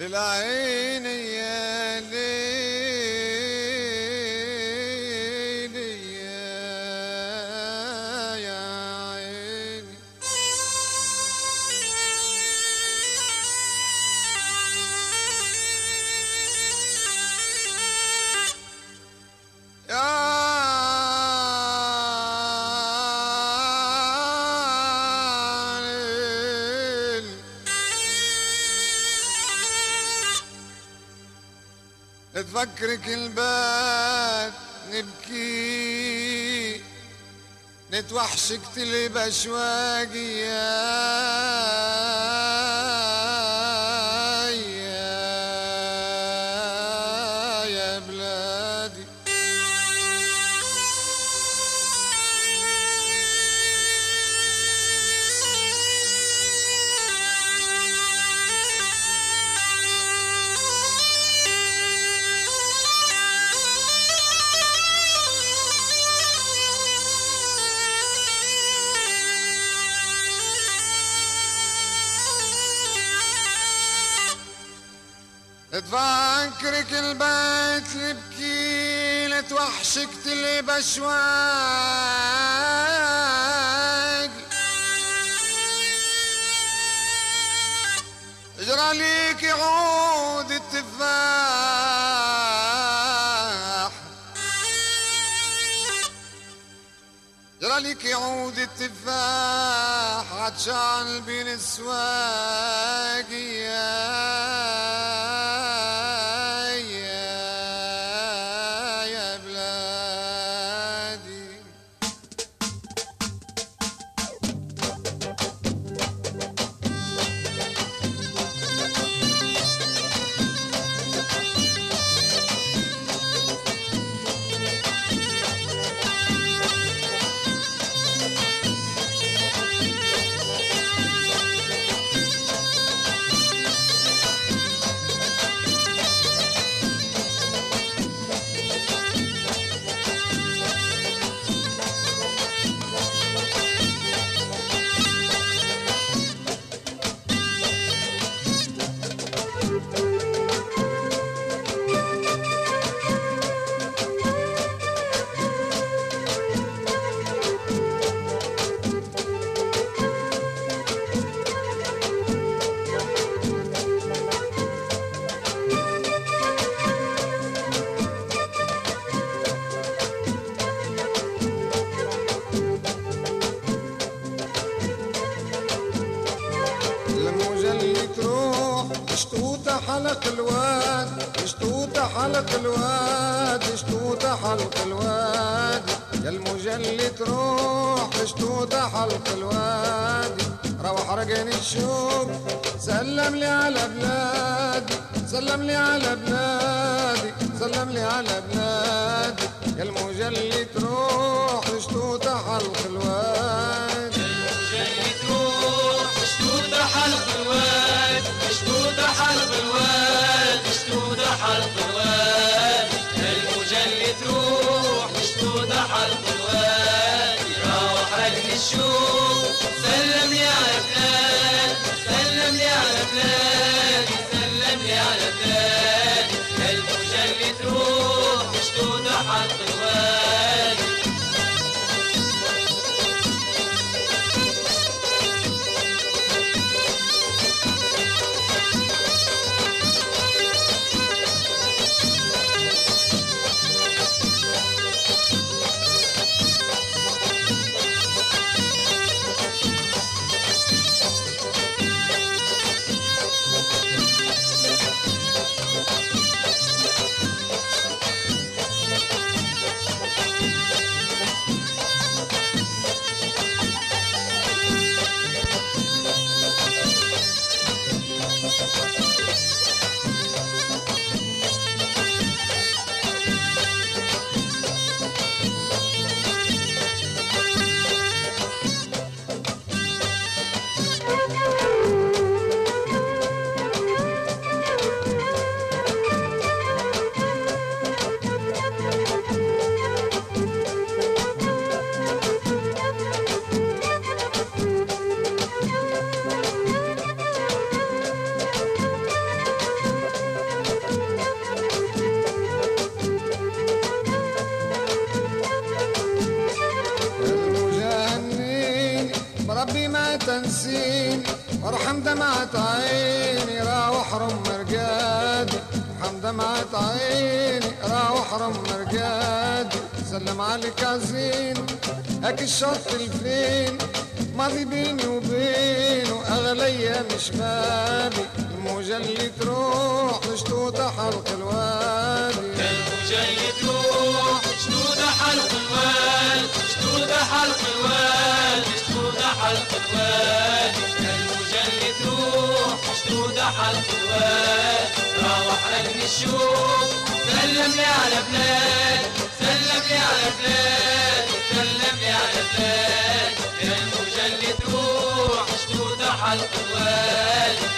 العين يا ليل يا عيني تفكرك البات نبكي نتوحشك تلي بأشواقي يا بلادي تفكرك البيت نبكي لتوحشك تلي بأشواق اجرى ليك عود التفاح جرى ليك عود التفاح عطشان بين السواق يا بلادي حلق الواد اشتوت حلق الواد اشتوت حلق الواد يا المجلي تروح اشتوت حلق الواد روح رقني الشوق سلم لي على بلادي سلم لي على بلادي سلم لي على بلادي يا المجلي تروح اشتوت حلق الواد يا المجلي تروح اشتوت حلق الواد اشتوت حلق الواد اشتوت حلق الواد المجلي تروح اشتوت حلق الواد روح رقني الشوق سلم لي على بلاد سلم لي على بلادي سلم لي على بلادي المجلي تروح اشتوت حلق الواد دمعة عيني راوح رم مرقادي، حم دمعة عيني راوح رم مرقادي. سلم عليك عزين هاك الشط الفين، ماضي بيني وبينه أغلى أيام شبابي. الموجة اللي تروح شتوتة حلق الوادي، الموجة اللي تروح شتوتة حلق الوادي، شتوتة حلق الوادي، شتوتة حلق الوادي. الموجة اللي تروح شتوتة حلق الوادي. راوح ركن الشوق سلم لي على بلاد، سلم لي على بلاد، سلم لي على بلاد. الموجة اللي تروح شتوتة حلق الوادي.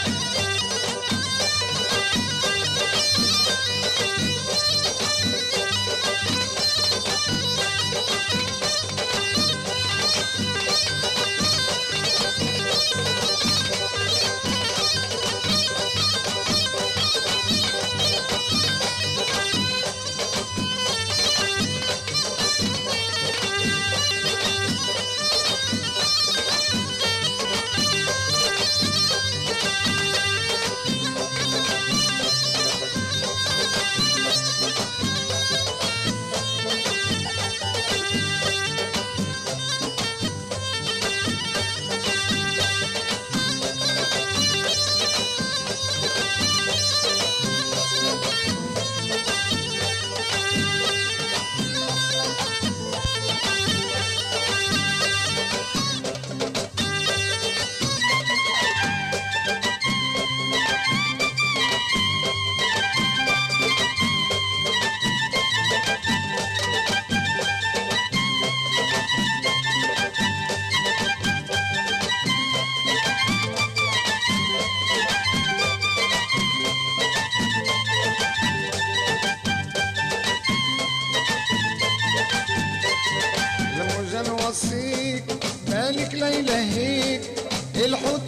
وصيك بالك لا يلهيك، الحوت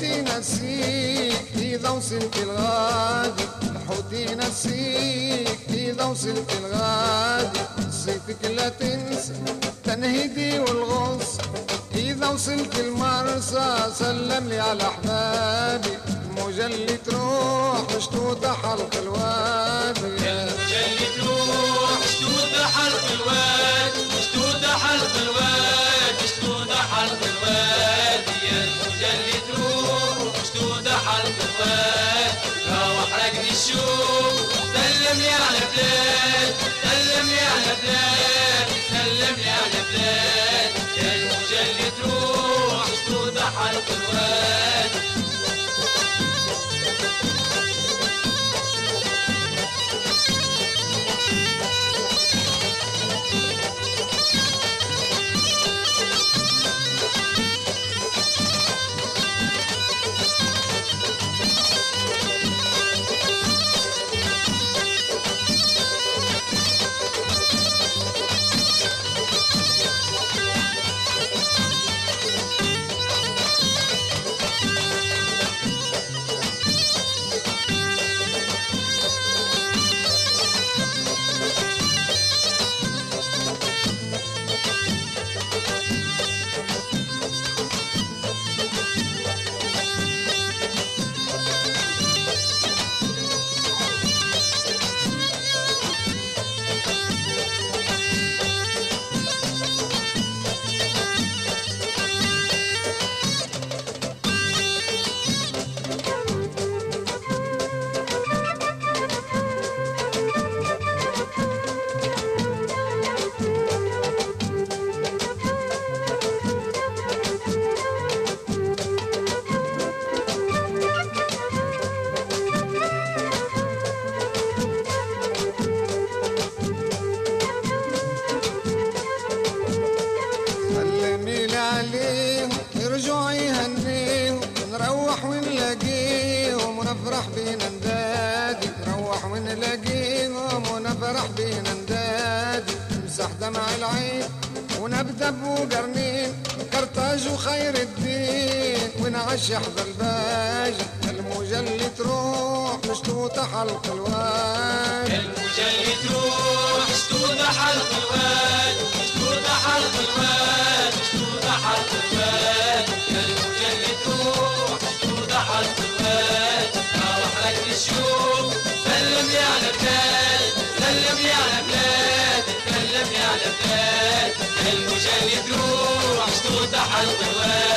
ينسيك إذا وصلت الغادي، الحوت ينسيك إذا وصلت الغادي. صيتك لا تنسى تنهيدي والغص، إذا وصلت المرسى سلم لي على أحبابي. الموجة اللي تروح شتوتة حلق الوادي، الموجة اللي تروح شتوتة حلق الوادي، شتوتة حلق الوادي، شتوتة حلق الوادي. الموجة اللي تروح شتوتة حلق الوادي. راوح ركن الشوق سلم لي على بلاد، سلم لي على بلاد، سلم لي على بلاد. الموجة اللي تروح شتوتة حلق الوادي. ونفرح بينا ندادي، نروح ونلاقيهم ونفرح بينا ندادي. نمسح دمع العين ونبدب وقرنين، كرتاج وخير الدين ونعشح بالباج. الموجة اللي تروح مشتوتة حلق الواد، الموجة اللي تروح مشتوتة حلق الواد، مشتوتة حلق الواد، مشتوتة حلق الواد. الموجة اللي تروح مشتوتة حلق الواد. المجند روح شدود حلق الواد